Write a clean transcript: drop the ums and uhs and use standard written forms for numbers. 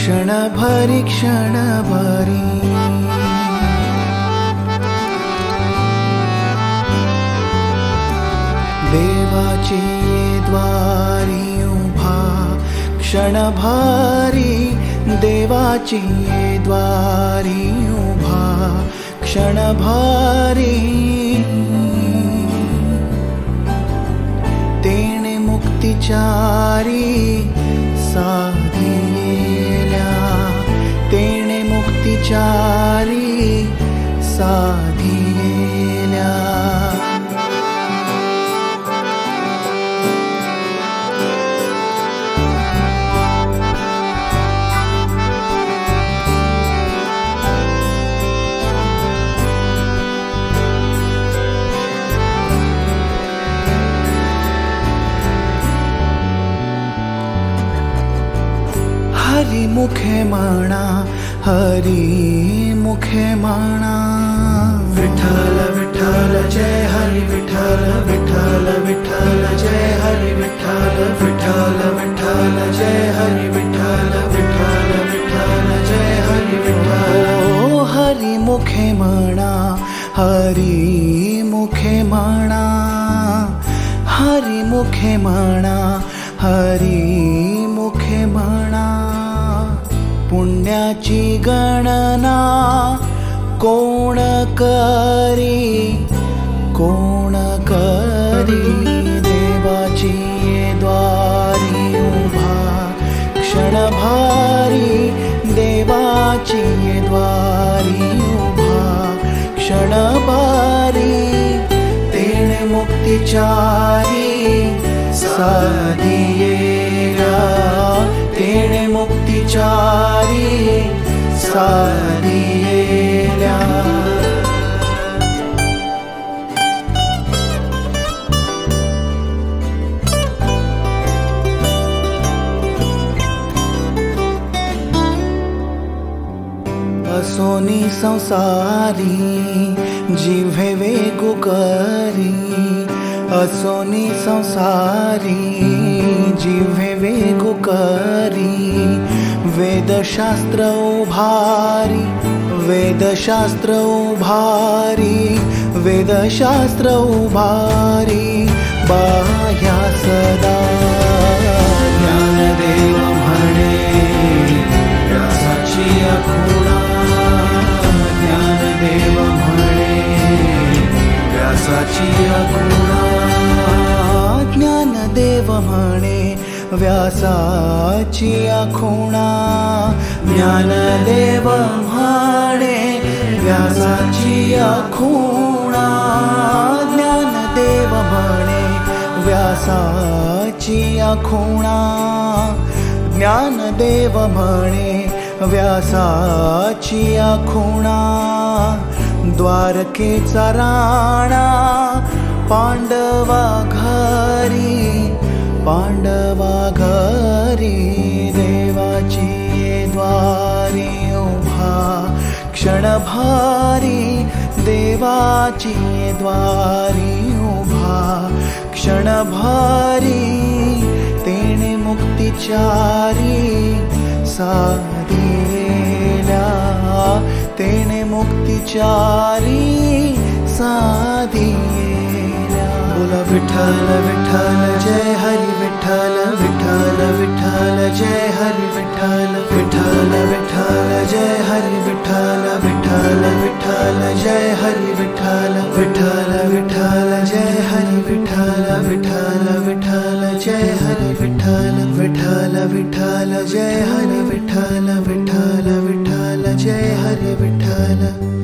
क्षणभरी क्षणभरी देवाची द्वारी उभा क्षणभरी देवाची द्वारी उभा क्षणभरी तेणे मुक्तिचारी साधियेल्या तेणे मुक्तिचारी साधियेल्या हरि मुखे म्हणा हरि मुखे म्हणा विठ्ठल विठ्ठल जय हरि विठ्ठल विठ्ठल विठ्ठल जय हरि विठ्ठल विठ्ठल विठ्ठल जय हरि विठ्ठल विठ्ठल विठ्ठल जय हरि विठ्ठल ओ हरि मुखे म्हणा हरि मुखे म्हणा हरि मुखे म्हणा हरि मुखे म्हणा पुण्याची गणना कोण करी देवाची द्वारी उभा क्षणभरी देवाची द्वारी उभा क्षणभरी तेणे मुक्तिचारी साधियेल्या तेणे मुक्तिचारी साधियेल्या असोनी संसारी जिव्हे वेगू करी असोनी संसारी जिव्हे वेगू करी वेदशास्त्र उभारी वेदशास्त्र उभारी वेदशास्त्र उभारी बाह्या सदा ज्ञानदेव म्हणे व्यासाची खुणा ज्ञानदेव म्हणे व्यासाची खुणा ज्ञानदेव म्हणे व्यासाची खुणा ज्ञानदेव म्हणे व्यासाची खुणा ज्ञानदेव म्हणे व्यासाची खुणा ज्ञानदेव म्हणे व्यासाची खुणा द्वारकेचा राणा पांडवा घरी देवाची द्वारी उभा क्षणभरी देवाची द्वारी उभा क्षणभरी तेणे मुक्तिचारी साधियेल्या तेणे मुक्तिचारी साधियेल्या बोला विठ्ठल विठ्ठल जय हरि विठ्ठल विठ्ठल विठ्ठल जय हरि विठ्ठल विठ्ठल विठ्ठल जय हरि विठ्ठल विठ्ठल विठ्ठल जय हरि विठ्ठल विठ्ठल विठ्ठल जय हरि विठ्ठल विठ्ठल विठ्ठल जय हरि विठ्ठल विठ्ठल विठ्ठल जय हरि विठ्ठल विठ्ठल विठ्ठल जय हरि विठ्ठल